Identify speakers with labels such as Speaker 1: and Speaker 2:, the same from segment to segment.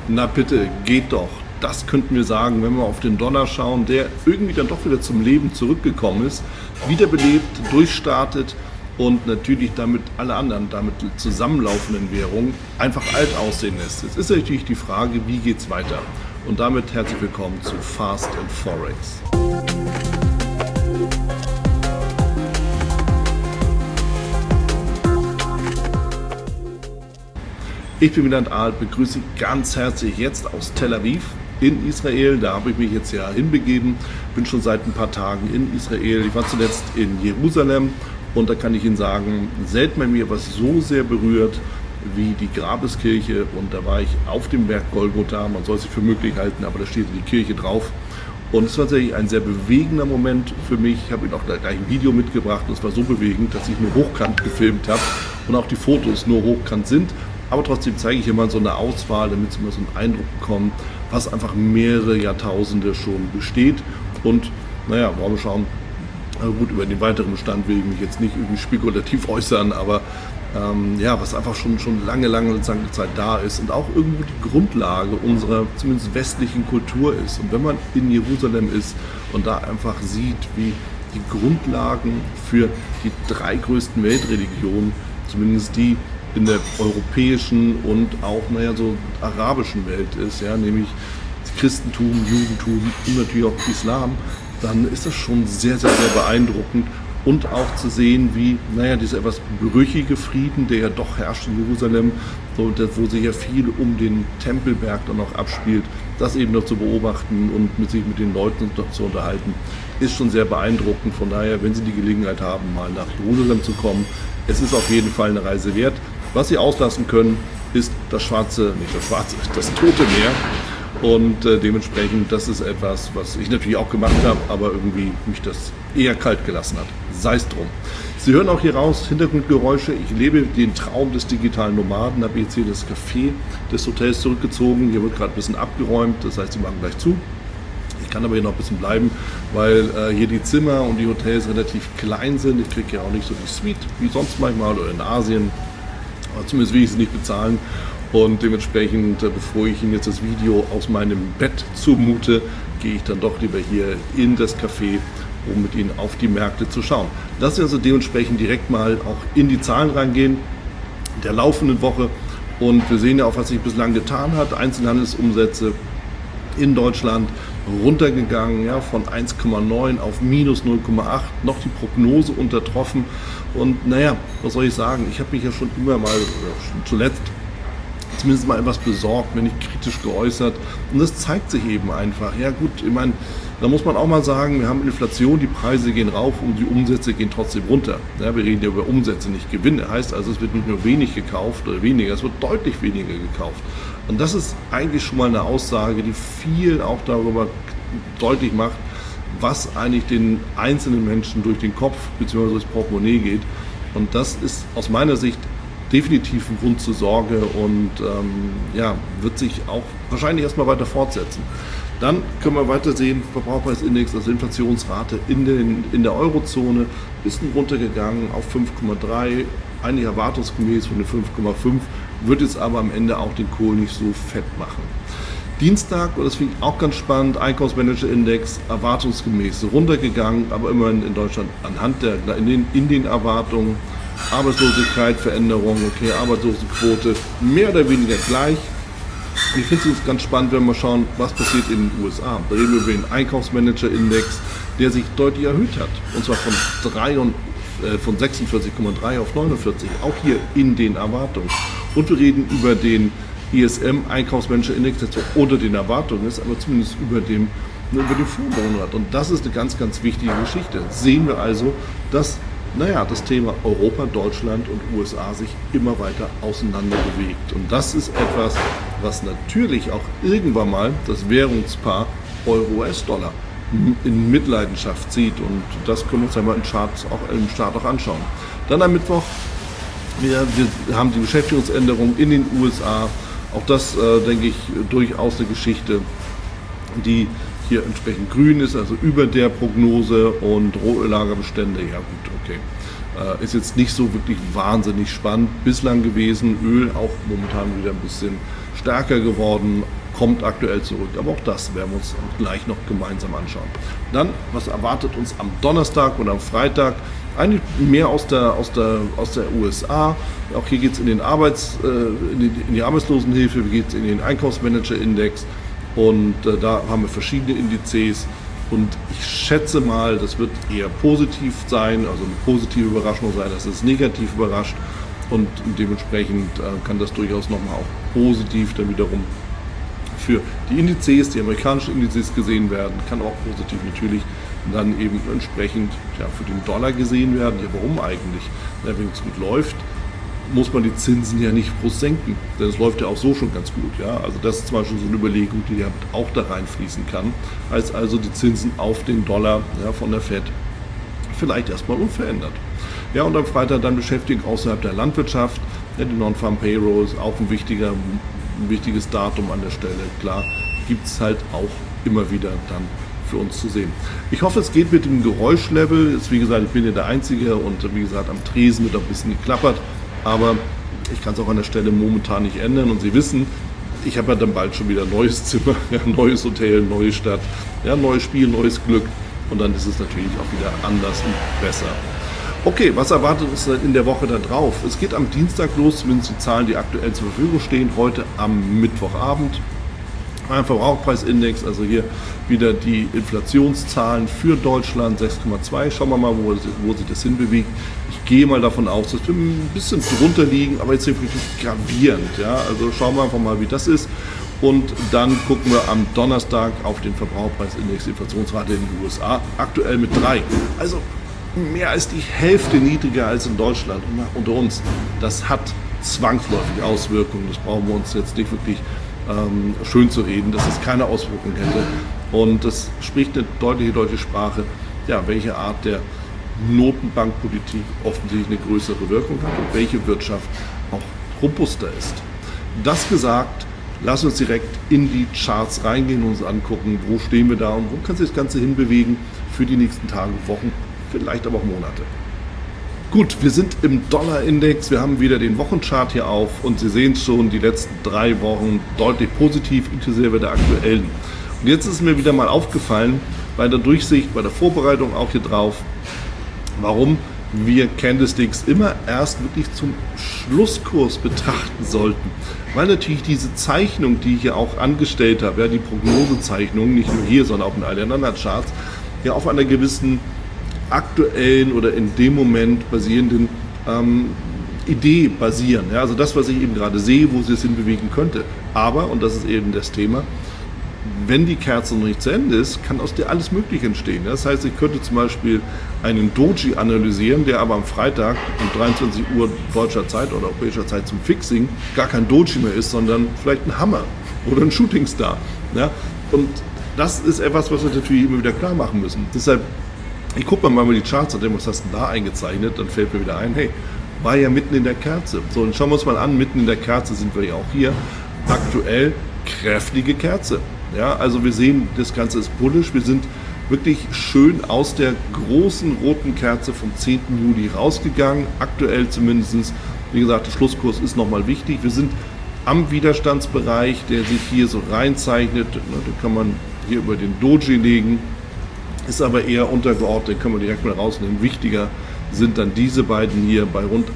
Speaker 1: Na bitte, geht doch. Das könnten wir sagen, wenn wir auf den Dollar schauen, der irgendwie dann doch wieder zum Leben zurückgekommen ist, wiederbelebt, durchstartet und natürlich damit alle anderen damit zusammenlaufenden Währungen einfach alt aussehen lässt. Jetzt ist natürlich die Frage, wie geht's weiter? Und damit herzlich willkommen zu Fast and Forex. Ich bin Wieland Alt, begrüße Sie ganz herzlich jetzt aus Tel Aviv in Israel. Da habe ich mich jetzt ja hinbegeben, bin schon seit ein paar Tagen in Israel. Ich war zuletzt in Jerusalem und da kann ich Ihnen sagen, selten bei mir was so sehr berührt wie die Grabeskirche. Und da war ich auf dem Berg Golgotha, man soll es sich für möglich halten, aber da steht die Kirche drauf. Und es war tatsächlich ein sehr bewegender Moment für mich. Ich habe Ihnen auch gleich ein Video mitgebracht und es war so bewegend, dass ich nur hochkant gefilmt habe und auch die Fotos nur hochkant sind. Aber trotzdem zeige ich hier mal so eine Auswahl, damit Sie mal so einen Eindruck bekommen, was einfach mehrere Jahrtausende schon besteht. Und naja, wollen wir schauen, gut, über den weiteren Bestand will ich mich jetzt nicht irgendwie spekulativ äußern, aber ja, was einfach schon lange Zeit da ist und auch irgendwo die Grundlage unserer zumindest westlichen Kultur ist. Und wenn man in Jerusalem ist und da einfach sieht, wie die Grundlagen für die drei größten Weltreligionen, zumindest die in der europäischen und auch so arabischen Welt ist, ja, nämlich das Christentum, Judentum und natürlich auch Islam, dann ist das schon sehr beeindruckend. Und auch zu sehen, wie dieser etwas brüchige Frieden, der ja doch herrscht in Jerusalem, wo sich ja viel um den Tempelberg dann noch abspielt, das eben noch zu beobachten und sich mit den Leuten zu unterhalten, ist schon sehr beeindruckend. Von daher, wenn Sie die Gelegenheit haben, mal nach Jerusalem zu kommen, es ist auf jeden Fall eine Reise wert. Was Sie auslassen können, ist das Tote Meer. Und dementsprechend, das ist etwas, was ich natürlich auch gemacht habe, aber irgendwie mich das eher kalt gelassen hat. Sei es drum. Sie hören auch hier raus Hintergrundgeräusche. Ich lebe den Traum des digitalen Nomaden, habe jetzt hier das Café des Hotels zurückgezogen. Hier wird gerade ein bisschen abgeräumt, das heißt, die machen gleich zu. Ich kann aber hier noch ein bisschen bleiben, weil hier die Zimmer und die Hotels relativ klein sind. Ich kriege ja auch nicht so die Suite wie sonst manchmal oder in Asien. Aber zumindest will ich sie nicht bezahlen. Und dementsprechend, bevor ich Ihnen jetzt das Video aus meinem Bett zumute, gehe ich dann doch lieber hier in das Café, um mit Ihnen auf die Märkte zu schauen. Lassen wir also dementsprechend direkt mal auch in die Zahlen reingehen der laufenden Woche. Und wir sehen ja auch, was sich bislang getan hat. Einzelhandelsumsätze in Deutschland runtergegangen, ja, von 1,9 auf minus 0,8, noch die Prognose untertroffen. Und was soll ich sagen? Ich habe mich ja schon immer mal, zuletzt zumindest mal etwas besorgt, wenn nicht kritisch geäußert. Und das zeigt sich eben einfach. Ja gut, ich meine, da muss man auch mal sagen, wir haben Inflation, die Preise gehen rauf und die Umsätze gehen trotzdem runter. Ja, wir reden ja über Umsätze, nicht Gewinne. Heißt also, es wird nicht nur wenig gekauft oder weniger, es wird deutlich weniger gekauft. Und das ist eigentlich schon mal eine Aussage, die viel auch darüber deutlich macht, was eigentlich den einzelnen Menschen durch den Kopf bzw. durchs Portemonnaie geht. Und das ist aus meiner Sicht definitiv ein Grund zur Sorge und wird sich auch wahrscheinlich erstmal weiter fortsetzen. Dann können wir weiter sehen, Verbraucherpreisindex, also Inflationsrate in der Eurozone, ist runtergegangen auf 5,3, eigentlich erwartungsgemäß von den 5,5, wird jetzt aber am Ende auch den Kohl nicht so fett machen. Dienstag, und das finde ich auch ganz spannend, Einkaufsmanager-Index erwartungsgemäß runtergegangen, aber immerhin in Deutschland in den Erwartungen. Arbeitslosigkeit, Veränderung, okay, Arbeitslosenquote mehr oder weniger gleich. Ich finde es ganz spannend, wenn wir mal schauen, was passiert in den USA. Da reden wir über den Einkaufsmanager-Index, der sich deutlich erhöht hat. Und zwar von 46,3 auf 49, auch hier in den Erwartungen. Und wir reden über den ISM-Einkaufsmanager-Index, der zwar unter den Erwartungen ist, aber zumindest über dem Vormonat. Und das ist eine ganz wichtige Geschichte. Sehen wir also, dass das Thema Europa, Deutschland und USA sich immer weiter auseinander bewegt. Und das ist etwas, was natürlich auch irgendwann mal das Währungspaar Euro-US-Dollar in Mitleidenschaft zieht. Und das können wir uns einmal im Chart auch anschauen. Dann am Mittwoch, wir haben die Beschäftigungsänderung in den USA. Auch das, denke ich, durchaus eine Geschichte, die hier entsprechend grün ist, also über der Prognose, und Rohöllagerbestände, ja gut, okay. Ist jetzt nicht so wirklich wahnsinnig spannend bislang gewesen. Öl auch momentan wieder ein bisschen stärker geworden, kommt aktuell zurück. Aber auch das werden wir uns gleich noch gemeinsam anschauen. Dann, was erwartet uns am Donnerstag und am Freitag? Eigentlich mehr aus der USA. Auch hier geht es in die Arbeitslosenhilfe, geht es in den Einkaufsmanager-Index und da haben wir verschiedene Indizes. Und ich schätze mal, das wird eher positiv sein, also eine positive Überraschung sein, dass es negativ überrascht. Und dementsprechend kann das durchaus nochmal auch positiv dann wiederum für die Indizes, die amerikanischen Indizes gesehen werden, kann auch positiv natürlich dann eben entsprechend für den Dollar gesehen werden. Ja, warum eigentlich? Ja, wenn es gut läuft, muss man die Zinsen ja nicht groß senken, denn es läuft ja auch so schon ganz gut. Ja? Also das ist zum Beispiel so eine Überlegung, die ja auch da reinfließen kann, als also die Zinsen auf den Dollar von der Fed vielleicht erstmal unverändert. Ja, und am Freitag dann Beschäftigung außerhalb der Landwirtschaft. Ja, die Non-Farm Payroll ist auch ein wichtiges Datum an der Stelle. Klar, gibt es halt auch immer wieder dann für uns zu sehen. Ich hoffe, es geht mit dem Geräuschlevel. Jetzt, wie gesagt, ich bin ja der Einzige und wie gesagt, am Tresen wird ein bisschen geklappert. Aber ich kann es auch an der Stelle momentan nicht ändern. Und Sie wissen, ich habe ja dann bald schon wieder ein neues Zimmer, neues Hotel, neue Stadt, neues Spiel, neues Glück. Und dann ist es natürlich auch wieder anders und besser. Okay, was erwartet uns in der Woche da drauf? Es geht am Dienstag los, zumindest die Zahlen, die aktuell zur Verfügung stehen. Heute am Mittwochabend. Ein Verbraucherpreisindex, also hier wieder die Inflationszahlen für Deutschland, 6,2. Schauen wir mal, wo sich das hinbewegt. Ich gehe mal davon aus, dass wir ein bisschen drunter liegen, aber jetzt wirklich gravierend. Ja? Also schauen wir einfach mal, wie das ist. Und dann gucken wir am Donnerstag auf den Verbraucherpreisindex, die Inflationsrate in den USA, aktuell mit 3. Also mehr als die Hälfte niedriger als in Deutschland. Und unter uns, das hat zwangsläufig Auswirkungen. Das brauchen wir uns jetzt nicht wirklich schön zu reden, dass es keine Auswirkungen hätte. Und das spricht eine deutliche Sprache, welche Art der Notenbankpolitik offensichtlich eine größere Wirkung hat und welche Wirtschaft auch robuster ist. Das gesagt, lassen wir uns direkt in die Charts reingehen und uns angucken, wo stehen wir da und wo kann sich das Ganze hinbewegen für die nächsten Tage, Wochen, vielleicht aber auch Monate. Gut, wir sind im Dollar-Index, wir haben wieder den Wochenchart hier auf und Sie sehen schon, die letzten 3 Wochen deutlich positiv, inklusive der aktuellen. Und jetzt ist es mir wieder mal aufgefallen, bei der Durchsicht, bei der Vorbereitung auch hier drauf, warum wir Candlesticks immer erst wirklich zum Schlusskurs betrachten sollten. Weil natürlich diese Zeichnung, die ich hier auch angestellt habe, die Prognosezeichnung, nicht nur hier, sondern auch in allen anderen Charts, auf einer gewissen aktuellen oder in dem Moment basierenden Idee basieren. Also das, was ich eben gerade sehe, wo sie es hinbewegen könnte. Aber, und das ist eben das Thema, wenn die Kerze noch nicht zu Ende ist, kann aus der alles Mögliche entstehen. Das heißt, ich könnte zum Beispiel einen Doji analysieren, der aber am Freitag um 23 Uhr deutscher Zeit oder europäischer Zeit zum Fixing gar kein Doji mehr ist, sondern vielleicht ein Hammer oder ein Shooting Star. Und das ist etwas, was wir natürlich immer wieder klar machen müssen. Deshalb, ich gucke mal die Charts an, was hast du denn da eingezeichnet, dann fällt mir wieder ein, hey, war ja mitten in der Kerze. So, und schauen wir uns mal an, mitten in der Kerze sind wir ja auch hier. Aktuell kräftige Kerze. Also wir sehen, das Ganze ist bullish. Wir sind wirklich schön aus der großen roten Kerze vom 10. Juli rausgegangen. Aktuell zumindest, wie gesagt, der Schlusskurs ist nochmal wichtig. Wir sind am Widerstandsbereich, der sich hier so reinzeichnet. Den kann man hier über den Doji legen. Ist aber eher untergeordnet, den können wir direkt mal rausnehmen. Wichtiger sind dann diese beiden hier bei rund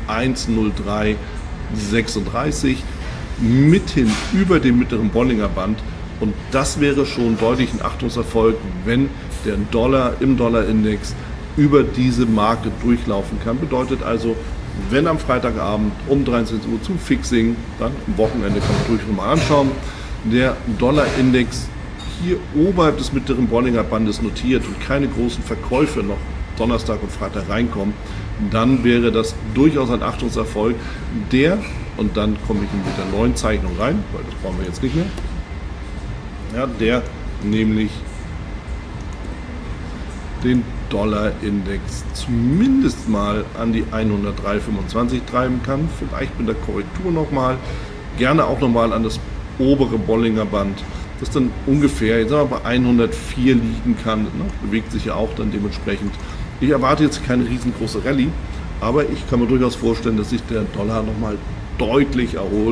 Speaker 1: 1,0336 mithin über dem mittleren Bollinger Band. Und das wäre schon deutlich ein Achtungserfolg, wenn der Dollar im Dollarindex über diese Marke durchlaufen kann. Bedeutet also, wenn am Freitagabend um 23 Uhr zum Fixing, dann am Wochenende kann man durchaus mal anschauen, der Dollarindex hier oberhalb des mittleren Bollinger Bandes notiert und keine großen Verkäufe noch Donnerstag und Freitag reinkommen, dann wäre das durchaus ein Achtungserfolg. Und dann komme ich mit der neuen Zeichnung rein, weil das brauchen wir jetzt nicht mehr, der nämlich den Dollarindex zumindest mal an die 103,25 treiben kann, vielleicht mit der Korrektur nochmal, gerne auch nochmal an das obere Bollinger Band, das dann ungefähr, jetzt sagen wir, bei 104 liegen kann, bewegt sich ja auch dann dementsprechend. Ich erwarte jetzt keine riesengroße Rallye, aber ich kann mir durchaus vorstellen, dass sich der Dollar nochmal deutlich erholt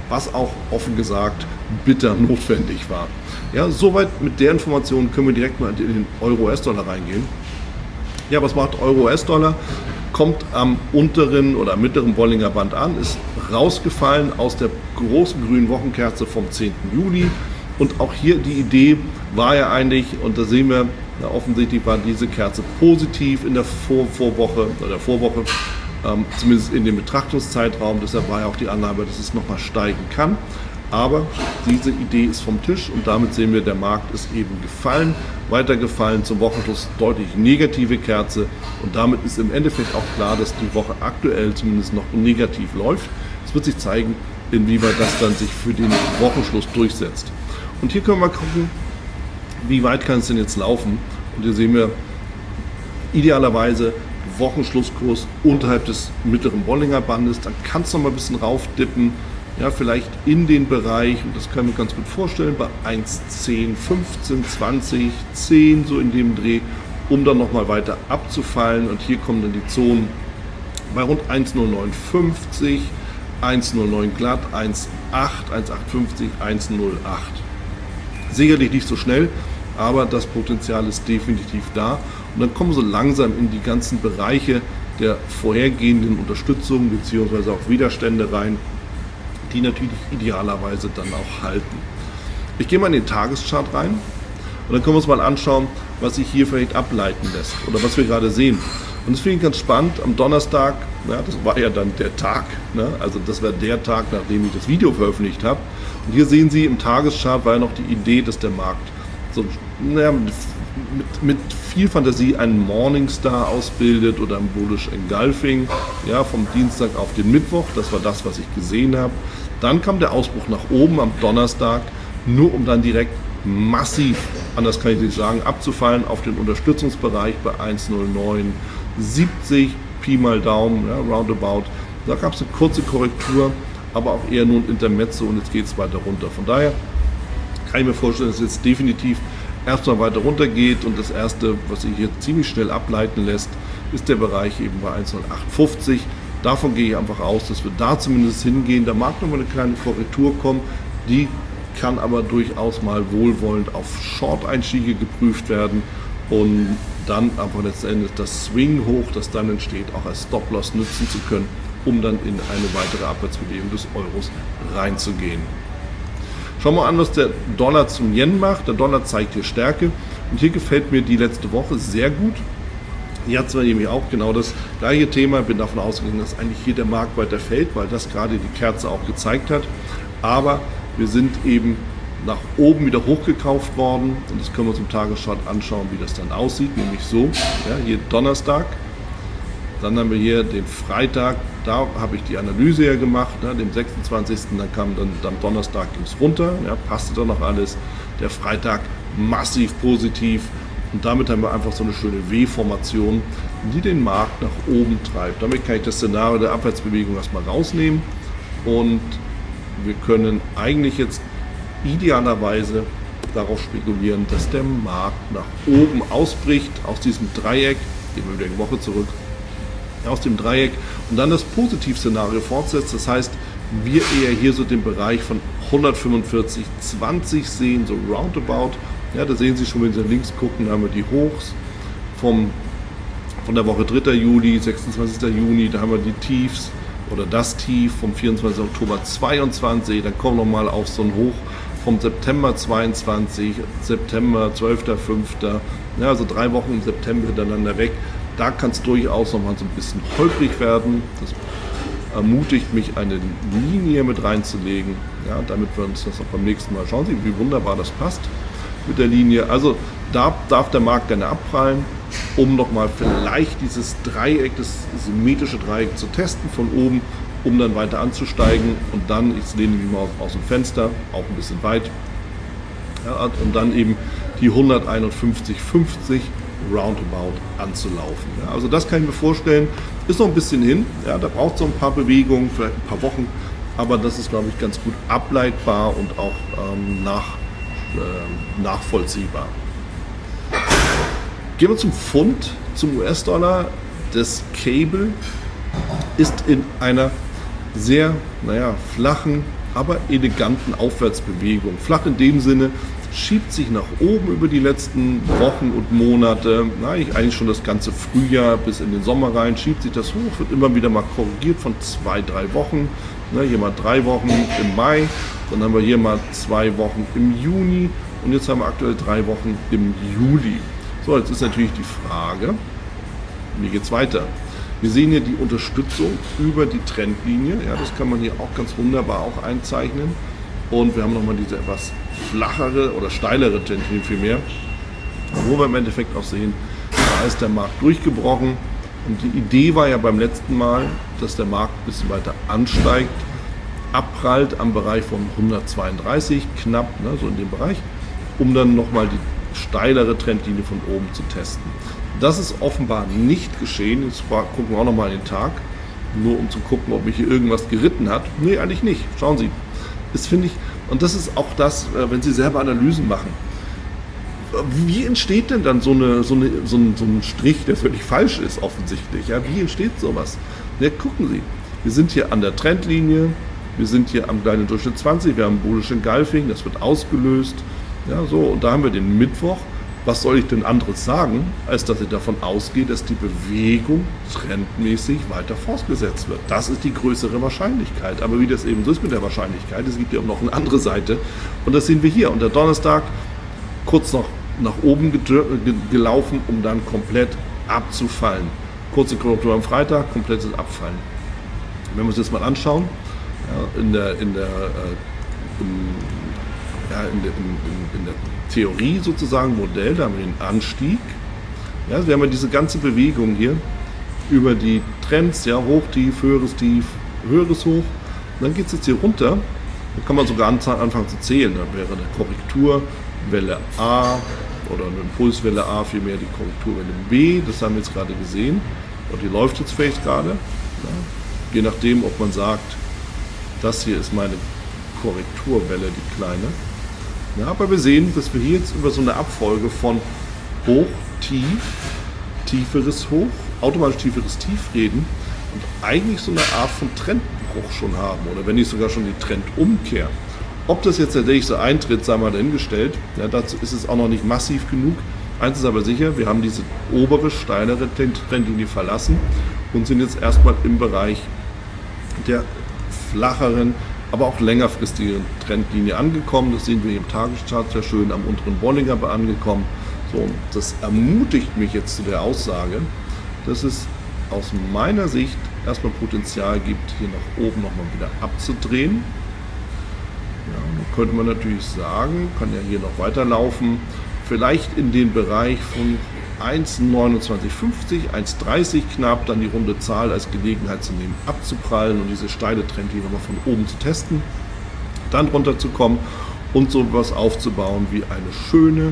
Speaker 1: was auch offen gesagt bitter notwendig war. Ja, soweit mit der Information können wir direkt mal in den Euro-US-Dollar reingehen. Ja, was macht Euro-US-Dollar? Kommt am unteren oder mittleren Bollinger Band an, ist rausgefallen aus der großen grünen Wochenkerze vom 10. Juli. Und auch hier die Idee war ja eigentlich, und da sehen wir, offensichtlich war diese Kerze positiv in der Vorwoche, zumindest in dem Betrachtungszeitraum. Deshalb war ja auch die Annahme, dass es nochmal steigen kann. Aber diese Idee ist vom Tisch und damit sehen wir, der Markt ist eben gefallen, weitergefallen, zum Wochenschluss deutlich negative Kerze und damit ist im Endeffekt auch klar, dass die Woche aktuell zumindest noch negativ läuft. Es wird sich zeigen, inwieweit das dann sich für den Wochenschluss durchsetzt. Und hier können wir gucken, wie weit kann es denn jetzt laufen. Und hier sehen wir idealerweise Wochenschlusskurs unterhalb des mittleren Bollinger Bandes. Dann kann es noch mal ein bisschen raufdippen. Ja, vielleicht in den Bereich, und das können wir ganz gut vorstellen, bei 1,10, 15, 20, 10, so in dem Dreh, um dann nochmal weiter abzufallen. Und hier kommen dann die Zonen bei rund 1,0950, 1,09 glatt, 1,8, 1,850, 1,08. Sicherlich nicht so schnell, aber das Potenzial ist definitiv da. Und dann kommen wir so langsam in die ganzen Bereiche der vorhergehenden Unterstützung bzw. auch Widerstände rein, die natürlich idealerweise dann auch halten. Ich gehe mal in den Tageschart rein und dann können wir uns mal anschauen, was sich hier vielleicht ableiten lässt oder was wir gerade sehen. Und das finde ich ganz spannend. Am Donnerstag, ja, das war ja dann der Tag, ne? Also das war der Tag, nachdem ich das Video veröffentlicht habe. Und hier sehen Sie, im Tageschart war ja noch die Idee, dass der Markt so, mit viel Fantasie einen Morningstar ausbildet oder ein Bullish Engulfing, ja, vom Dienstag auf den Mittwoch. Das war das, was ich gesehen habe. Dann kam der Ausbruch nach oben am Donnerstag, nur um dann direkt massiv, anders kann ich nicht sagen, abzufallen auf den Unterstützungsbereich bei 1,0970, Pi mal Daumen, ja, roundabout. Da gab es eine kurze Korrektur, aber auch eher nur ein Intermezzo und jetzt geht es weiter runter. Von daher kann ich mir vorstellen, dass es jetzt definitiv erstmal weiter runter geht und das erste, was sich hier ziemlich schnell ableiten lässt, ist der Bereich eben bei 1,0850. Davon gehe ich einfach aus, dass wir da zumindest hingehen. Da mag noch mal eine kleine Korrektur kommen, die kann aber durchaus mal wohlwollend auf Short-Einstiege geprüft werden und dann einfach letztendlich das Swing hoch, das dann entsteht, auch als Stop-Loss nutzen zu können, um dann in eine weitere Abwärtsbewegung des Euros reinzugehen. Schauen wir an, was der Dollar zum Yen macht. Der Dollar zeigt hier Stärke und hier gefällt mir die letzte Woche sehr gut. Hier hat zwar nämlich auch genau das gleiche Thema, bin davon ausgegangen, dass eigentlich hier der Markt weiter fällt, weil das gerade die Kerze auch gezeigt hat. Aber wir sind eben nach oben wieder hochgekauft worden und das können wir uns im Tageschart anschauen, wie das dann aussieht, nämlich so, ja, hier Donnerstag, dann haben wir hier den Freitag, da habe ich die Analyse ja gemacht, ne, dem 26. Dann kam dann Donnerstag ging es runter, ja, passte dann noch alles, der Freitag massiv positiv und damit haben wir einfach so eine schöne W-Formation, die den Markt nach oben treibt. Damit kann ich das Szenario der Abwärtsbewegung erstmal rausnehmen und wir können eigentlich jetzt idealerweise darauf spekulieren, dass der Markt nach oben ausbricht, aus diesem Dreieck, gehen wir wieder eine Woche zurück, aus dem Dreieck und dann das Positivszenario fortsetzt. Das heißt, wir eher hier so den Bereich von 145,20 sehen, so roundabout. Ja, da sehen Sie schon, wenn Sie links gucken, da haben wir die Hochs von der Woche 3. Juli, 26. Juni, da haben wir die Tiefs oder das Tief vom 24. Oktober 22, dann kommen wir nochmal auf so ein Hoch vom September 22, September 12.05., ja, also 3 Wochen im September hintereinander weg. Da kann es durchaus nochmal so ein bisschen holprig werden. Das ermutigt mich, eine Linie mit reinzulegen, ja, damit wir uns das auch beim nächsten Mal schauen Sie, wie wunderbar das passt mit der Linie. Also da darf der Markt gerne abprallen, um nochmal vielleicht dieses Dreieck, das symmetrische Dreieck zu testen von oben, um dann weiter anzusteigen und dann, ich lehne mich mal aus dem Fenster, auch ein bisschen weit, ja, und dann eben die 151,50 roundabout anzulaufen. Ja, also das kann ich mir vorstellen, ist noch ein bisschen hin, ja, da braucht es noch ein paar Bewegungen, vielleicht ein paar Wochen, aber das ist, glaube ich, ganz gut ableitbar und auch nachvollziehbar. Gehen wir zum Pfund, zum US-Dollar. Das Cable ist in einer sehr flachen aber eleganten Aufwärtsbewegung. Flach in dem Sinne, schiebt sich nach oben über die letzten Wochen und Monate, eigentlich schon das ganze Frühjahr bis in den Sommer rein, schiebt sich das hoch, wird immer wieder mal korrigiert von 2-3 Wochen. Hier mal 3 Wochen im Mai, dann haben wir hier mal 2 Wochen im Juni und jetzt haben wir aktuell 3 Wochen im Juli. So, jetzt ist natürlich die Frage, wie geht es weiter? Wir sehen hier die Unterstützung über die Trendlinie, ja, das kann man hier auch ganz wunderbar auch einzeichnen. Und wir haben nochmal diese etwas flachere oder steilere Trendlinie vielmehr, wo wir im Endeffekt auch sehen, da ist der Markt durchgebrochen. Und die Idee war ja beim letzten Mal, dass der Markt ein bisschen weiter ansteigt, abprallt am Bereich von 132 knapp, so in dem Bereich, um dann nochmal die steilere Trendlinie von oben zu testen. Das ist offenbar nicht geschehen. Jetzt gucken wir auch nochmal den Tag, nur um zu gucken, ob mich hier irgendwas geritten hat. Nee, eigentlich nicht. Schauen Sie. Das finde ich, und das ist auch das, wenn Sie selber Analysen machen. Wie entsteht denn dann so ein Strich, der völlig falsch ist, offensichtlich? Ja, wie entsteht sowas? Ja, gucken Sie, wir sind hier an der Trendlinie, wir sind hier am kleinen Durchschnitt 20, wir haben bullischen Engulfing, das wird ausgelöst. Ja, so, und da haben wir den Mittwoch. Was soll ich denn anderes sagen, als dass ich davon ausgehe, dass die Bewegung trendmäßig weiter fortgesetzt wird? Das ist die größere Wahrscheinlichkeit. Aber wie das eben so ist mit der Wahrscheinlichkeit, es gibt ja auch noch eine andere Seite. Und das sehen wir hier. Und der Donnerstag kurz noch nach oben gelaufen, um dann komplett abzufallen. Kurze Korrektur am Freitag, komplettes Abfallen. Wenn wir uns das mal anschauen, ja, in der Theorie sozusagen, Modell, da haben wir den Anstieg. Ja, wir haben ja diese ganze Bewegung hier über die Trends, ja, hoch, tief, höheres Hoch. Und dann geht es jetzt hier runter. Da kann man sogar anfangen zu zählen. Da wäre eine Korrekturwelle A oder eine Impulswelle A, vielmehr die Korrekturwelle B. Das haben wir jetzt gerade gesehen. Und die läuft jetzt vielleicht gerade. Ja, je nachdem, ob man sagt, das hier ist meine Korrekturwelle, die kleine. Ja, aber wir sehen, dass wir hier jetzt über so eine Abfolge von Hoch, Tief, tieferes Hoch, automatisch tieferes Tief reden und eigentlich so eine Art von Trendbruch schon haben oder wenn nicht sogar schon die Trendumkehr. Ob das jetzt tatsächlich so eintritt, sei mal dahingestellt, ja, dazu ist es auch noch nicht massiv genug. Eins ist aber sicher, wir haben diese obere, steilere Trendlinie verlassen und sind jetzt erstmal im Bereich der flacheren, aber auch längerfristigen Trendlinie angekommen. Das sehen wir im Tageschart sehr schön am unteren Bollinger angekommen. So, das ermutigt mich jetzt zu der Aussage, dass es aus meiner Sicht erstmal Potenzial gibt, hier nach oben nochmal wieder abzudrehen. Ja, dann könnte man natürlich sagen, kann ja hier noch weiterlaufen, vielleicht in den Bereich von 1,2950, 1,30 knapp, dann die runde Zahl als Gelegenheit zu nehmen, abzuprallen und diese steile Trendlinie nochmal von oben zu testen, dann runterzukommen und sowas aufzubauen wie eine schöne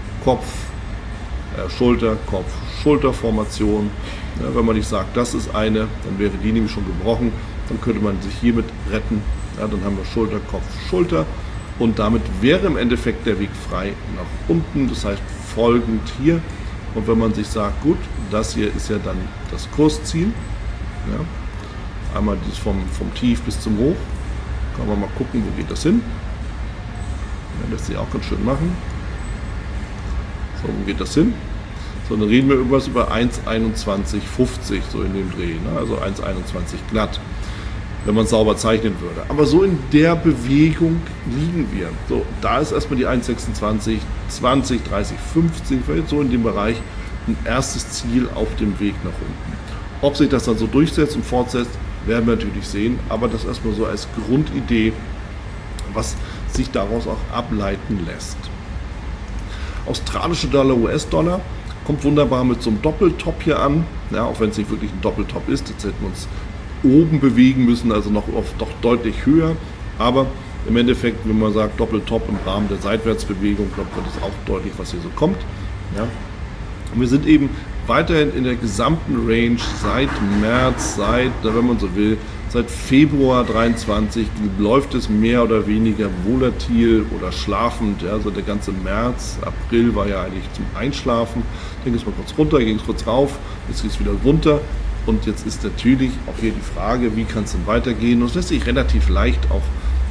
Speaker 1: Schulter-Kopf-Schulter-Formation. Ja, wenn man nicht sagt, das ist eine, dann wäre die nämlich schon gebrochen, dann könnte man sich hiermit retten. Ja, dann haben wir Schulter, Kopf, Schulter und damit wäre im Endeffekt der Weg frei nach unten, das heißt folgend hier. Und wenn man sich sagt, gut, das hier ist ja dann das Kursziel, ja, einmal das vom Tief bis zum Hoch, kann man mal gucken, wo geht das hin. Ja, das sie auch ganz schön machen. So, wo geht das hin? So, dann reden wir über 1,2150, so in dem Dreh, ne? Also 1,21 glatt, wenn man es sauber zeichnen würde. Aber so in der Bewegung liegen wir. So, da ist erstmal die 1,26, 20, 30, 50, so in dem Bereich ein erstes Ziel auf dem Weg nach unten. Ob sich das dann so durchsetzt und fortsetzt, werden wir natürlich sehen, aber das erstmal so als Grundidee, was sich daraus auch ableiten lässt. Australische Dollar, US-Dollar kommt wunderbar mit so einem Doppeltop hier an, ja, auch wenn es nicht wirklich ein Doppeltop ist, jetzt hätten wir uns oben bewegen müssen, also noch doch deutlich höher, aber im Endeffekt, wenn man sagt Doppeltop im Rahmen der Seitwärtsbewegung, glaube ich, das ist auch deutlich, was hier so kommt. Ja. Und wir sind eben weiterhin in der gesamten Range seit März, wenn man so will, seit Februar 23 läuft es mehr oder weniger volatil oder schlafend. Ja, also der ganze März, April war ja eigentlich zum Einschlafen. Dann ging es mal kurz runter, ging es kurz rauf, jetzt geht es wieder runter. Und jetzt ist natürlich auch hier die Frage, wie kann es denn weitergehen? Und das lässt sich relativ leicht auch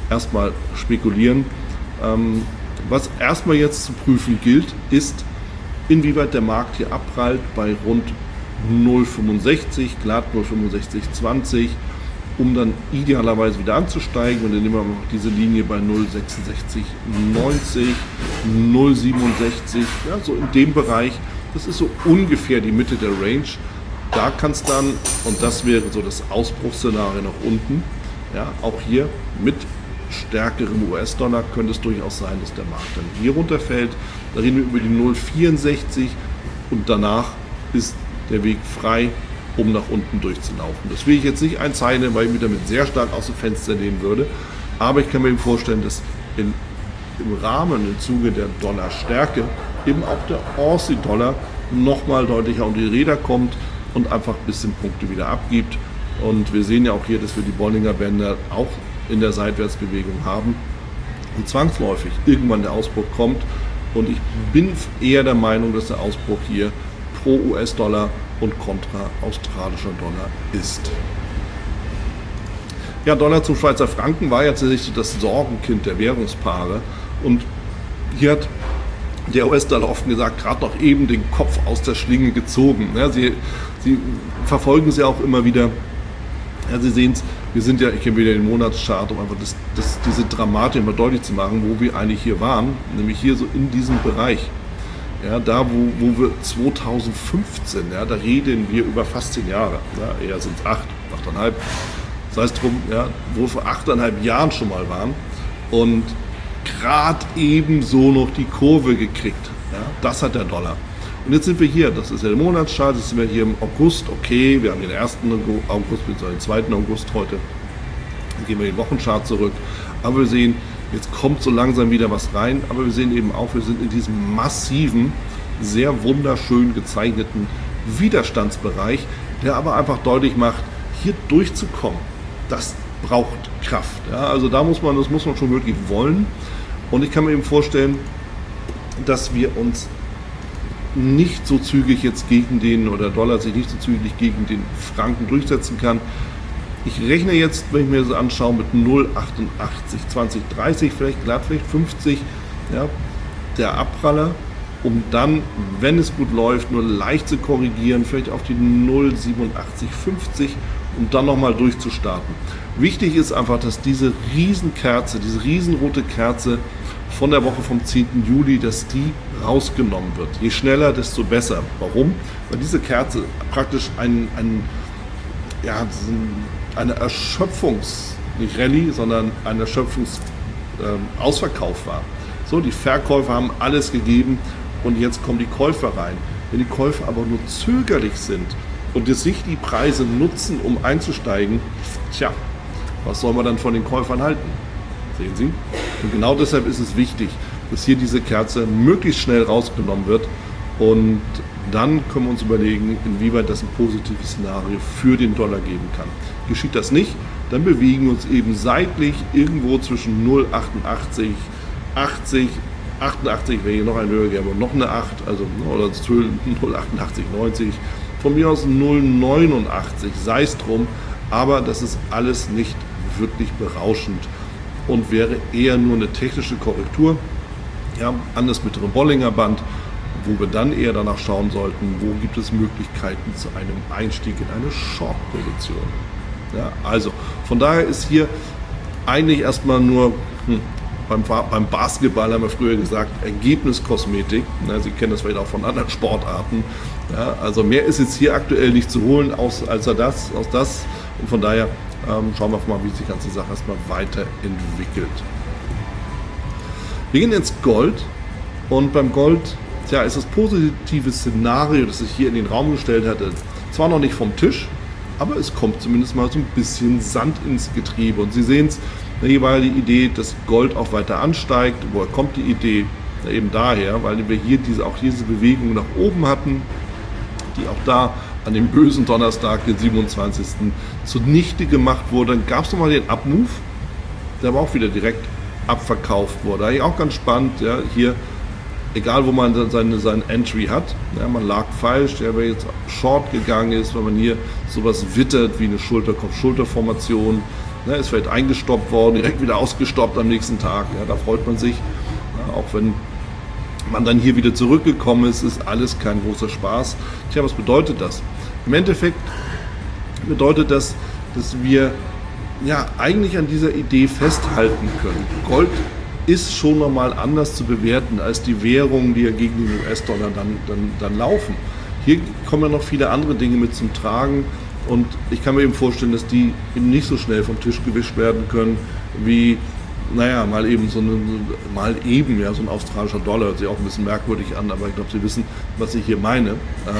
Speaker 1: erstmal spekulieren. Was erstmal jetzt zu prüfen gilt, ist, inwieweit der Markt hier abprallt bei rund 0,65, glatt 0,6520, um dann idealerweise wieder anzusteigen. Und dann nehmen wir noch diese Linie bei 0,6690, 0,67, ja, so in dem Bereich. Das ist so ungefähr die Mitte der Range. Da kann es dann, und das wäre so das Ausbruchsszenario nach unten, ja, auch hier mit stärkerem US-Dollar könnte es durchaus sein, dass der Markt dann hier runterfällt. Da reden wir über die 0,64 und danach ist der Weg frei, um nach unten durchzulaufen. Das will ich jetzt nicht einzeichnen, weil ich mich damit sehr stark aus dem Fenster lehnen würde. Aber ich kann mir eben vorstellen, dass im Rahmen, im Zuge der Dollarstärke, eben auch der Aussie-Dollar nochmal deutlicher um die Räder kommt und einfach ein bisschen Punkte wieder abgibt. Und wir sehen ja auch hier, dass wir die Bollinger Bänder auch in der Seitwärtsbewegung haben und zwangsläufig irgendwann der Ausbruch kommt. Und ich bin eher der Meinung, dass der Ausbruch hier pro US-Dollar und kontra australischer Dollar ist. Ja, Dollar zum Schweizer Franken war ja tatsächlich das Sorgenkind der Währungspaare. Und hier hat der US-Dollar offen gesagt, gerade noch eben den Kopf aus der Schlinge gezogen. Ja, Sie verfolgen es ja auch immer wieder. Ja, Sie sehen es, wir sind ja, ich kenne wieder den Monatschart, um einfach diese Dramatik mal deutlich zu machen, wo wir eigentlich hier waren, nämlich hier so in diesem Bereich. Ja, da, wo wir 2015, ja, da reden wir über fast 10 Jahre, ja, eher sind es 8,5. Das heißt drum, ja, wo wir vor 8,5 Jahren schon mal waren und gerade eben so noch die Kurve gekriegt. Ja, das hat der Dollar. Und jetzt sind wir hier, das ist ja der Monatschart, jetzt sind wir hier im August, okay, wir haben den 1. August bzw. den 2. August heute, dann gehen wir den Wochenchart zurück, aber wir sehen, jetzt kommt so langsam wieder was rein, aber wir sehen eben auch, wir sind in diesem massiven, sehr wunderschön gezeichneten Widerstandsbereich, der aber einfach deutlich macht, hier durchzukommen, das braucht Kraft. Ja, also das muss man schon wirklich wollen. Und ich kann mir eben vorstellen, dass wir uns nicht so zügig jetzt gegen den, oder Dollar sich nicht so zügig gegen den Franken durchsetzen kann. Ich rechne jetzt, wenn ich mir das anschaue, mit 0,88, 2030, vielleicht glatt, vielleicht 50, ja, der Abpraller, um dann, wenn es gut läuft, nur leicht zu korrigieren, vielleicht auf die 0,8750, um dann nochmal durchzustarten. Wichtig ist einfach, dass diese Riesenkerze, diese riesenrote Kerze von der Woche vom 10. Juli, dass die rausgenommen wird. Je schneller, desto besser. Warum? Weil diese Kerze praktisch eine nicht Rallye, sondern ein Ausverkauf war. So, die Verkäufer haben alles gegeben und jetzt kommen die Käufer rein. Wenn die Käufer aber nur zögerlich sind und jetzt nicht die Preise nutzen, um einzusteigen, tja, was soll man dann von den Käufern halten? Sehen Sie? Und genau deshalb ist es wichtig, dass hier diese Kerze möglichst schnell rausgenommen wird und dann können wir uns überlegen, inwieweit das ein positives Szenario für den Dollar geben kann. Geschieht das nicht, dann bewegen wir uns eben seitlich irgendwo zwischen 0,88, 80, 88 wäre hier noch ein höher, aber noch eine 8, also oder 0,88, 90, von mir aus 0,89, sei es drum, aber das ist alles nicht wirklich berauschend und wäre eher nur eine technische Korrektur, ja, anders mit dem Bollinger Band, wo wir dann eher danach schauen sollten, wo gibt es Möglichkeiten zu einem Einstieg in eine Short-Position. Ja, also von daher ist hier eigentlich erstmal nur, beim Basketball haben wir früher gesagt, Ergebniskosmetik. Ja, Sie kennen das vielleicht auch von anderen Sportarten. Ja, also mehr ist jetzt hier aktuell nicht zu holen, aus das. Und von daher schauen wir mal, wie sich die ganze Sache erstmal weiterentwickelt. Wir gehen ins Gold und beim Gold ist das positive Szenario, das sich hier in den Raum gestellt hatte, zwar noch nicht vom Tisch, aber es kommt zumindest mal so ein bisschen Sand ins Getriebe. Und Sie sehen es, hier war die Idee, dass Gold auch weiter ansteigt. Woher kommt die Idee? Ja, eben daher, weil wir hier diese Bewegung nach oben hatten, die auch da an dem bösen Donnerstag, den 27. zunichte gemacht wurde. Dann gab es nochmal den Up-Move, der aber auch wieder direkt abverkauft wurde. Eigentlich auch ganz spannend, ja, hier, egal wo man sein Entry hat, ja, man lag falsch, ja, wer jetzt short gegangen ist, weil man hier sowas wittert wie eine Schulter-Kopf-Schulter-Formation, Ne, ist vielleicht eingestoppt worden, direkt wieder ausgestoppt am nächsten Tag. Ja, da freut man sich. Ja, auch wenn man dann hier wieder zurückgekommen ist, ist alles kein großer Spaß. Tja, was bedeutet das? Im Endeffekt bedeutet das, dass wir ja eigentlich an dieser Idee festhalten können. Gold ist schon nochmal anders zu bewerten als die Währungen, die ja gegen den US-Dollar dann laufen. Hier kommen ja noch viele andere Dinge mit zum Tragen und ich kann mir eben vorstellen, dass die eben nicht so schnell vom Tisch gewischt werden können wie, mal eben so ein australischer Dollar. Hört sich auch ein bisschen merkwürdig an, aber ich glaube, Sie wissen, was ich hier meine.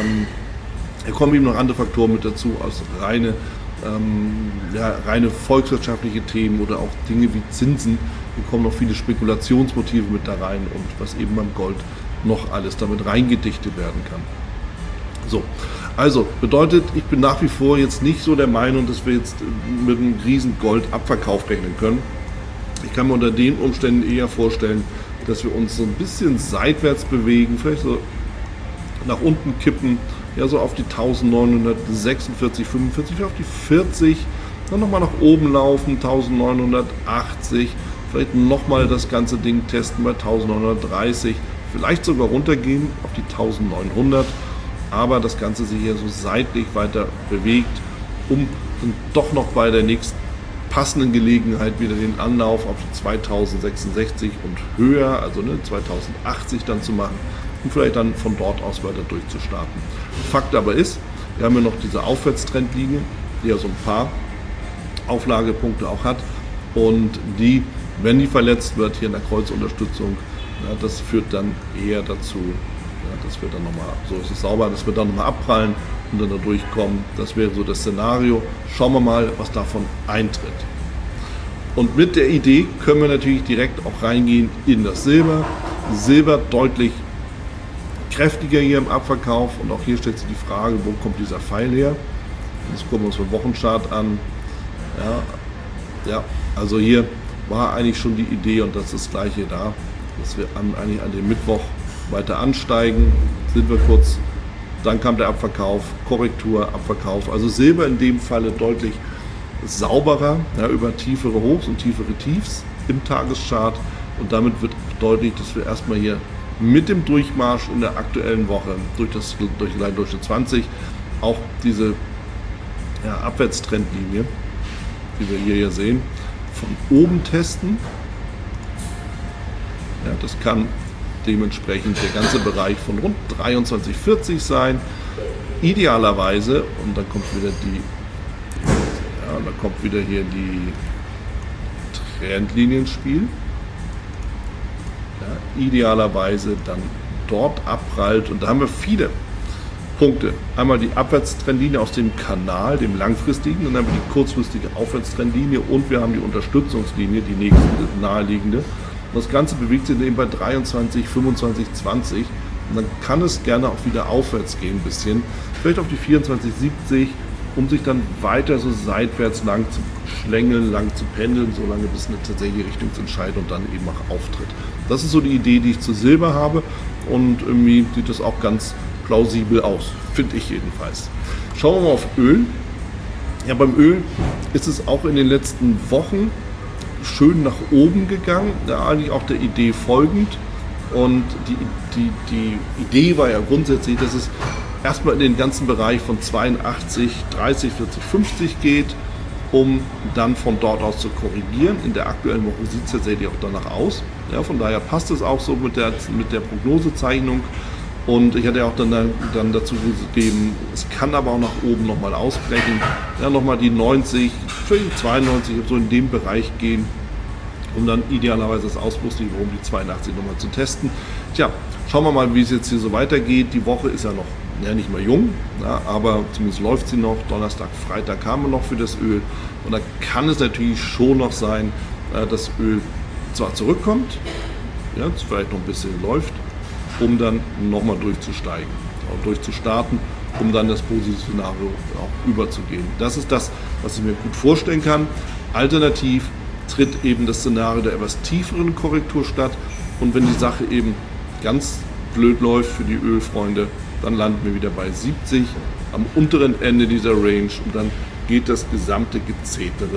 Speaker 1: Da kommen eben noch andere Faktoren mit dazu, als reine volkswirtschaftliche Themen oder auch Dinge wie Zinsen. Hier kommen noch viele Spekulationsmotive mit da rein und was eben beim Gold noch alles damit reingedichtet werden kann. So, also bedeutet, ich bin nach wie vor jetzt nicht so der Meinung, dass wir jetzt mit einem riesen Goldabverkauf rechnen können. Ich kann mir unter den Umständen eher vorstellen, dass wir uns so ein bisschen seitwärts bewegen, vielleicht so nach unten kippen, ja so auf die 1946, 45, auf die 40, dann nochmal nach oben laufen, 1980, vielleicht nochmal das ganze Ding testen bei 1930, vielleicht sogar runtergehen auf die 1900, aber das Ganze sich hier so seitlich weiter bewegt, um dann doch noch bei der nächsten passenden Gelegenheit wieder den Anlauf auf die 2066 und höher, also 2080 dann zu machen und vielleicht dann von dort aus weiter durchzustarten. Fakt aber ist, wir haben ja noch diese Aufwärtstrendlinie, die ja so ein paar Auflagepunkte auch hat und die, wenn die verletzt wird hier in der Kreuzunterstützung, das führt dann eher dazu, dass wir dann nochmal, so ist es sauber, dass wir dann nochmal abprallen und dann da durchkommen. Das wäre so das Szenario. Schauen wir mal, was davon eintritt. Und mit der Idee können wir natürlich direkt auch reingehen in das Silber. Silber deutlich kräftiger hier im Abverkauf und auch hier stellt sich die Frage, wo kommt dieser Pfeil her? Jetzt gucken wir uns den Wochenchart an. Ja, also hier war eigentlich schon die Idee und das ist das gleiche da, dass wir eigentlich an dem Mittwoch weiter ansteigen, sind wir kurz, dann kam der Abverkauf, Korrektur, Abverkauf, also Silber in dem Falle deutlich sauberer, über tiefere Hochs und tiefere Tiefs im Tageschart und damit wird deutlich, dass wir erstmal hier mit dem Durchmarsch in der aktuellen Woche durch Durchschnitt 20 auch diese Abwärtstrendlinie, die wir hier sehen, von oben testen. Ja, das kann dementsprechend der ganze Bereich von rund 23,40 sein. Idealerweise, und dann kommt wieder hier die Trendlinie ins Spiel. Ja, idealerweise dann dort abprallt und da haben wir viele Punkte. Einmal die Abwärtstrendlinie aus dem Kanal, dem langfristigen, dann haben wir die kurzfristige Aufwärtstrendlinie und wir haben die Unterstützungslinie, die nächste naheliegende. Und das Ganze bewegt sich eben bei 23, 25, 20 und dann kann es gerne auch wieder aufwärts gehen ein bisschen, vielleicht auf die 24, 70, um sich dann weiter so seitwärts lang zu schlängeln, lang zu pendeln, so lange bis eine tatsächliche Richtungsentscheidung dann eben auch auftritt. Das ist so die Idee, die ich zu Silber habe und irgendwie sieht das auch ganz plausibel aus, finde ich jedenfalls. Schauen wir mal auf Öl. Ja, beim Öl ist es auch in den letzten Wochen schön nach oben gegangen, eigentlich auch der Idee folgend. Und die Idee war ja grundsätzlich, dass es erstmal in den ganzen Bereich von 82, 30, 40, 50 geht, um dann von dort aus zu korrigieren. In der aktuellen Woche sieht es tatsächlich auch danach aus. Ja, von daher passt es auch so mit der Prognosezeichnung. Und ich hatte ja auch dann dazu gegeben, es kann aber auch nach oben nochmal ausbrechen. Ja, nochmal die 90, 92, so in dem Bereich gehen, um dann idealerweise das Ausbruchsniveau um die 82 nochmal zu testen. Tja, schauen wir mal, wie es jetzt hier so weitergeht. Die Woche ist ja noch nicht mal jung, aber zumindest läuft sie noch. Donnerstag, Freitag haben wir noch für das Öl. Und da kann es natürlich schon noch sein, dass Öl zwar zurückkommt, ja, vielleicht noch ein bisschen läuft, um dann nochmal durchzusteigen, durchzustarten, um dann das positive Szenario auch überzugehen. Das ist das, was ich mir gut vorstellen kann. Alternativ tritt eben das Szenario der etwas tieferen Korrektur statt und wenn die Sache eben ganz blöd läuft für die Ölfreunde, dann landen wir wieder bei 70 am unteren Ende dieser Range und dann geht das gesamte Gezetere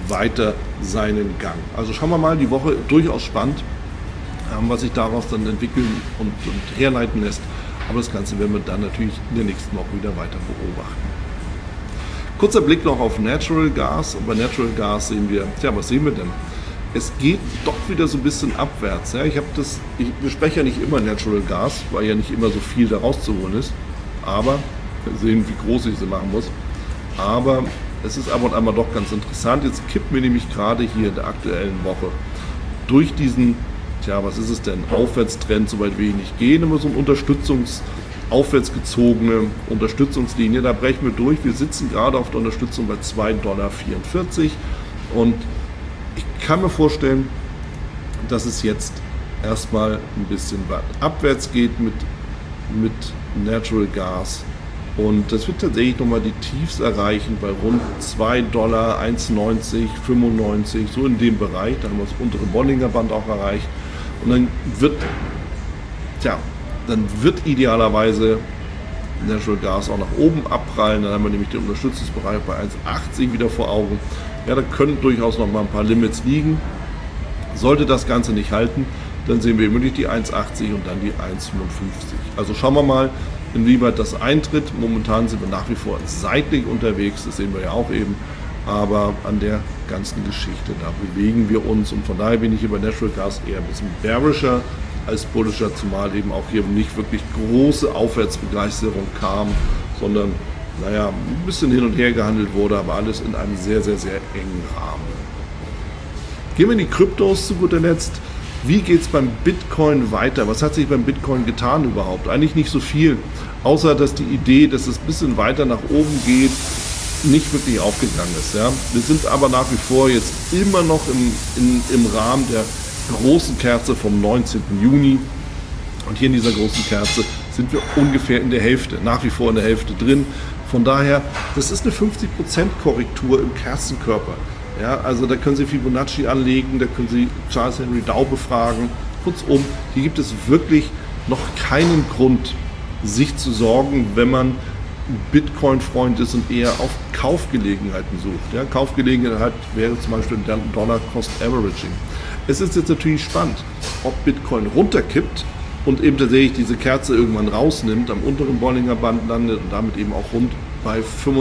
Speaker 1: weiter seinen Gang. Also schauen wir mal, die Woche durchaus spannend, was sich daraus dann entwickeln und herleiten lässt. Aber das Ganze werden wir dann natürlich in der nächsten Woche wieder weiter beobachten. Kurzer Blick noch auf Natural Gas. Und bei Natural Gas sehen wir, was sehen wir denn? Es geht doch wieder so ein bisschen abwärts. Ja, ich bespreche ja nicht immer Natural Gas, weil ja nicht immer so viel da rauszuholen ist. Aber wir sehen, wie groß ich sie machen muss. Aber es ist ab und an mal doch ganz interessant. Jetzt kippt mir nämlich gerade hier in der aktuellen Woche durch diesen, was ist es denn, Aufwärtstrend, soweit will ich nicht gehen, immer so eine aufwärts gezogene Unterstützungslinie. Da brechen wir durch. Wir sitzen gerade auf der Unterstützung bei $2,44 und ich kann mir vorstellen, dass es jetzt erstmal ein bisschen abwärts geht mit Natural Gas. Und das wird tatsächlich nochmal die Tiefs erreichen bei rund $2, 1,90, 95, so in dem Bereich. Da haben wir das untere Bollinger Band auch erreicht. Und dann wird idealerweise Natural Gas auch nach oben abprallen. Dann haben wir nämlich den Unterstützungsbereich bei 1,80 wieder vor Augen. Ja, da können durchaus noch mal ein paar Limits liegen. Sollte das Ganze nicht halten, dann sehen wir wirklich die 1,80 und dann die 1,55. Also schauen wir mal, inwieweit das eintritt. Momentan sind wir nach wie vor seitlich unterwegs, das sehen wir ja auch eben. Aber an der ganzen Geschichte, da bewegen wir uns. Und von daher bin ich hier bei Natural Gas eher ein bisschen bearischer als bullischer, zumal eben auch hier nicht wirklich große Aufwärtsbegeisterung kam, sondern ein bisschen hin und her gehandelt wurde, aber alles in einem sehr, sehr, sehr engen Rahmen. Gehen wir in die Kryptos zu guter Letzt. Wie geht es beim Bitcoin weiter? Was hat sich beim Bitcoin getan überhaupt? Eigentlich nicht so viel, außer dass die Idee, dass es ein bisschen weiter nach oben geht, nicht wirklich aufgegangen ist. Ja? Wir sind aber nach wie vor jetzt immer noch im Rahmen der großen Kerze vom 19. Juni. Und hier in dieser großen Kerze sind wir ungefähr in der Hälfte, nach wie vor in der Hälfte drin. Von daher, das ist eine 50% Korrektur im Kerzenkörper. Ja, also da können Sie Fibonacci anlegen, da können Sie Charles Henry Dow befragen. Kurzum, hier gibt es wirklich noch keinen Grund, sich zu sorgen, wenn man Bitcoin-Freund ist und eher auf Kaufgelegenheiten sucht. Ja, Kaufgelegenheit wäre zum Beispiel Dollar Cost Averaging. Es ist jetzt natürlich spannend, ob Bitcoin runterkippt und eben tatsächlich diese Kerze irgendwann rausnimmt, am unteren Bollinger Band landet und damit eben auch rund bei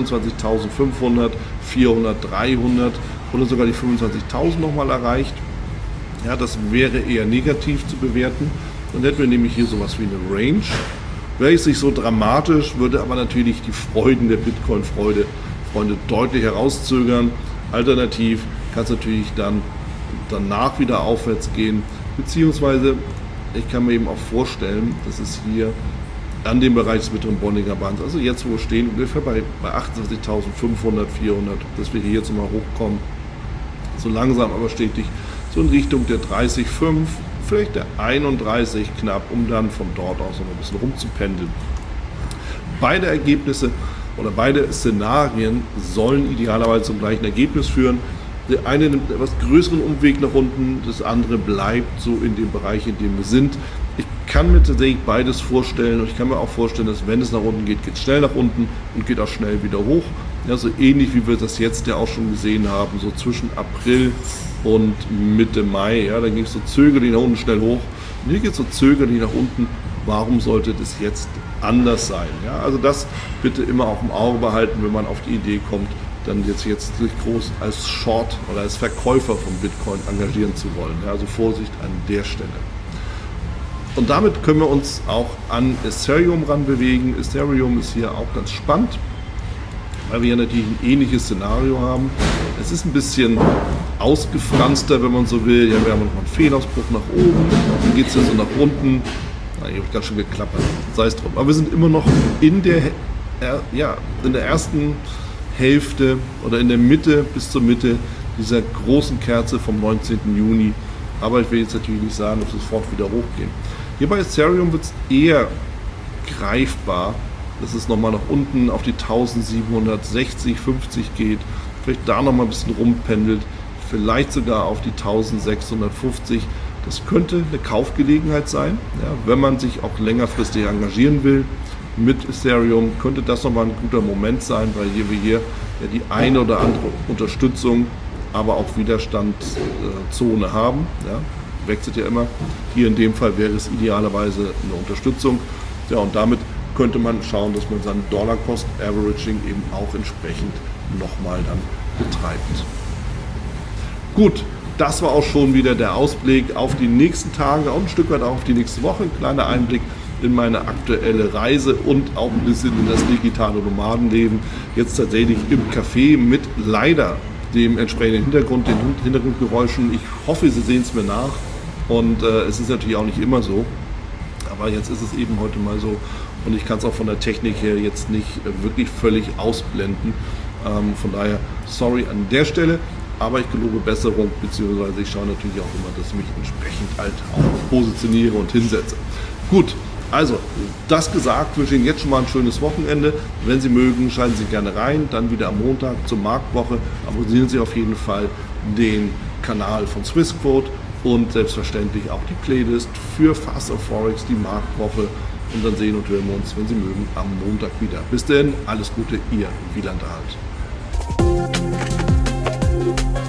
Speaker 1: 25.500, 400, 300 oder sogar die 25.000 nochmal erreicht. Ja, das wäre eher negativ zu bewerten. Dann hätten wir nämlich hier sowas wie eine Range. Wäre es nicht so dramatisch, würde aber natürlich die Freuden der Bitcoin-Freunde deutlich herauszögern. Alternativ kann es natürlich dann danach wieder aufwärts gehen, beziehungsweise ich kann mir eben auch vorstellen, dass es hier an dem Bereich des mittleren Bollinger Bands, also jetzt wo wir stehen, ungefähr bei 28.500, 400, dass wir hier jetzt mal hochkommen, so langsam aber stetig, so in Richtung der 30,5, vielleicht der 31 knapp, um dann von dort aus noch ein bisschen rumzupendeln. Beide Ergebnisse oder beide Szenarien sollen idealerweise zum gleichen Ergebnis führen. Der eine nimmt einen etwas größeren Umweg nach unten, das andere bleibt so in dem Bereich, in dem wir sind. Ich kann mir tatsächlich beides vorstellen und ich kann mir auch vorstellen, dass wenn es nach unten geht, geht es schnell nach unten und geht auch schnell wieder hoch. Ja, so ähnlich wie wir das jetzt ja auch schon gesehen haben, so zwischen April und Mitte Mai. Ja, da ging es so zögerlich nach unten schnell hoch und hier geht es so zögerlich nach unten. Warum sollte das jetzt anders sein? Ja, also das bitte immer auch im Auge behalten, wenn man auf die Idee kommt, dann jetzt sich groß als Short oder als Verkäufer von Bitcoin engagieren zu wollen. Ja, also Vorsicht an der Stelle. Und damit können wir uns auch an Ethereum ranbewegen. Ethereum ist hier auch ganz spannend, weil wir hier natürlich ein ähnliches Szenario haben. Es ist ein bisschen ausgefranster, wenn man so will. Ja, wir haben noch einen Fehlausbruch nach oben, dann geht es ja so nach unten. Na, hier habe ich gerade schon geklappert, sei es drum. Aber wir sind immer noch in der ersten Hälfte oder in der Mitte bis zur Mitte dieser großen Kerze vom 19. Juni. Aber ich will jetzt natürlich nicht sagen, dass es sofort wieder hochgehen. Hier bei Ethereum wird es eher greifbar, dass es nochmal nach unten auf die 1760, 50 geht. Vielleicht da nochmal ein bisschen rumpendelt. Vielleicht sogar auf die 1650. Das könnte eine Kaufgelegenheit sein, ja, wenn man sich auch längerfristig engagieren will. Mit Ethereum könnte das nochmal ein guter Moment sein, weil wir hier ja die eine oder andere Unterstützung aber auch Widerstandszone haben. Ja, wechselt ja immer. Hier in dem Fall wäre es idealerweise eine Unterstützung. Ja, und damit könnte man schauen, dass man sein Dollar-Cost-Averaging eben auch entsprechend nochmal dann betreibt. Gut, das war auch schon wieder der Ausblick auf die nächsten Tage und ein Stück weit auch auf die nächste Woche. Ein kleiner Einblick in meine aktuelle Reise und auch ein bisschen in das digitale Nomadenleben. Jetzt tatsächlich im Café mit leider dem entsprechenden Hintergrund, den Hintergrundgeräuschen. Ich hoffe, Sie sehen es mir nach und es ist natürlich auch nicht immer so. Aber jetzt ist es eben heute mal so und ich kann es auch von der Technik her jetzt nicht wirklich völlig ausblenden. Von daher, sorry an der Stelle, aber ich gelobe Besserung, beziehungsweise ich schaue natürlich auch immer, dass ich mich entsprechend halt auch positioniere und hinsetze. Gut, also das gesagt, wünsche Ihnen jetzt schon mal ein schönes Wochenende. Wenn Sie mögen, schalten Sie gerne rein, dann wieder am Montag zur Marktwoche. Abonnieren Sie auf jeden Fall den Kanal von Swissquote und selbstverständlich auch die Playlist für Fast on Forex, die Marktwoche. Und dann sehen und hören wir uns, wenn Sie mögen, am Montag wieder. Bis dahin, alles Gute, Ihr Wieland Alt.